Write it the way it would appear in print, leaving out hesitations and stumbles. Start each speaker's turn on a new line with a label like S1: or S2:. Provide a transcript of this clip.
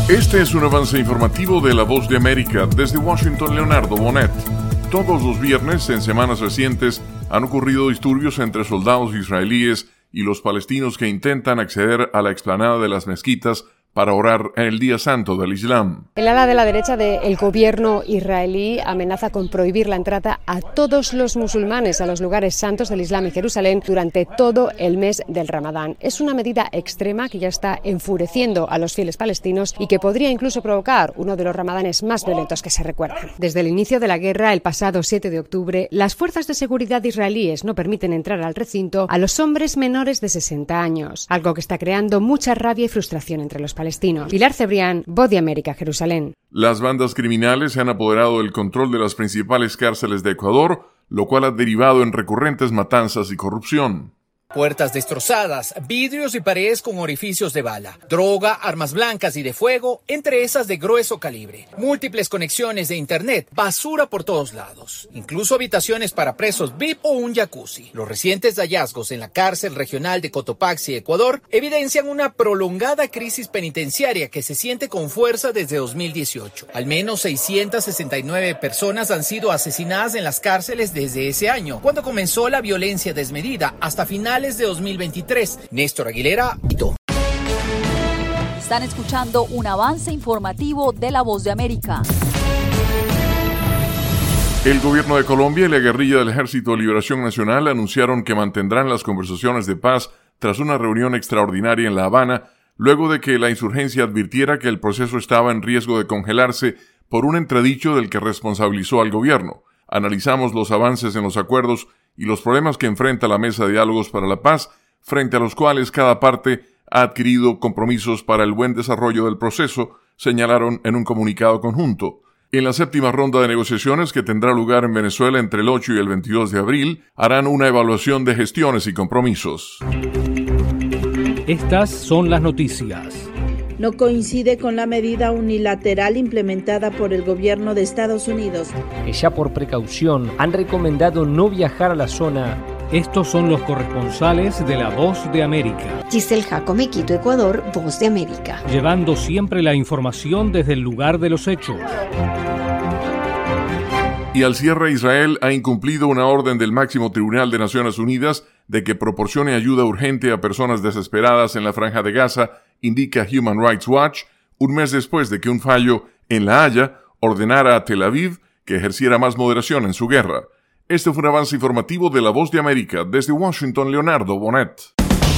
S1: Este es un avance informativo de La Voz de América. Desde Washington, Leonardo Bonet. Todos los viernes, en semanas recientes, han ocurrido disturbios entre soldados israelíes y los palestinos que intentan acceder a la explanada de las mezquitas para orar en el Día Santo del Islam.
S2: El ala de la derecha del gobierno israelí amenaza con prohibir la entrada a todos los musulmanes a los lugares santos del Islam y Jerusalén durante todo el mes del Ramadán. Es una medida extrema que ya está enfureciendo a los fieles palestinos y que podría incluso provocar uno de los ramadanes más violentos que se recuerdan. Desde el inicio de la guerra, el pasado 7 de octubre, las fuerzas de seguridad israelíes no permiten entrar al recinto a los hombres menores de 60 años, algo que está creando mucha rabia y frustración entre los palestinos. Pilar Cebrián, Voz de América, Jerusalén.
S1: Las bandas criminales se han apoderado del control de las principales cárceles de Ecuador, lo cual ha derivado en recurrentes matanzas y corrupción.
S3: Puertas destrozadas, vidrios y paredes con orificios de bala, droga, armas blancas y de fuego, entre esas de grueso calibre, múltiples conexiones de internet, basura por todos lados, incluso habitaciones para presos VIP o un jacuzzi. Los recientes hallazgos en la cárcel regional de Cotopaxi, Ecuador, evidencian una prolongada crisis penitenciaria que se siente con fuerza desde 2018. Al menos 669 personas han sido asesinadas en las cárceles desde ese año, cuando comenzó la violencia desmedida, hasta finales de 2023. Néstor Aguilera, Quito.
S4: Están escuchando un avance informativo de La Voz de América.
S1: El gobierno de Colombia y la guerrilla del Ejército de Liberación Nacional anunciaron que mantendrán las conversaciones de paz tras una reunión extraordinaria en La Habana, luego de que la insurgencia advirtiera que el proceso estaba en riesgo de congelarse por un entredicho del que responsabilizó al gobierno. Analizamos los avances en los acuerdos y los problemas que enfrenta la Mesa de Diálogos para la Paz, frente a los cuales cada parte ha adquirido compromisos para el buen desarrollo del proceso, señalaron en un comunicado conjunto. En la séptima ronda de negociaciones que tendrá lugar en Venezuela entre el 8 y el 22 de abril, harán una evaluación de gestiones y compromisos.
S5: Estas son las noticias.
S6: No coincide con la medida unilateral implementada por el gobierno de Estados Unidos.
S7: Que ya por precaución han recomendado no viajar a la zona.
S5: Estos son los corresponsales de La Voz de América.
S8: Giselle Jacome, Quito, Ecuador, Voz de América.
S5: Llevando siempre la información desde el lugar de los hechos.
S1: Y al cierre, Israel ha incumplido una orden del máximo tribunal de Naciones Unidas de que proporcione ayuda urgente a personas desesperadas en la Franja de Gaza, indica Human Rights Watch, un mes después de que un fallo en La Haya ordenara a Tel Aviv que ejerciera más moderación en su guerra. Este fue un avance informativo de La Voz de América. Desde Washington, Leonardo Bonet.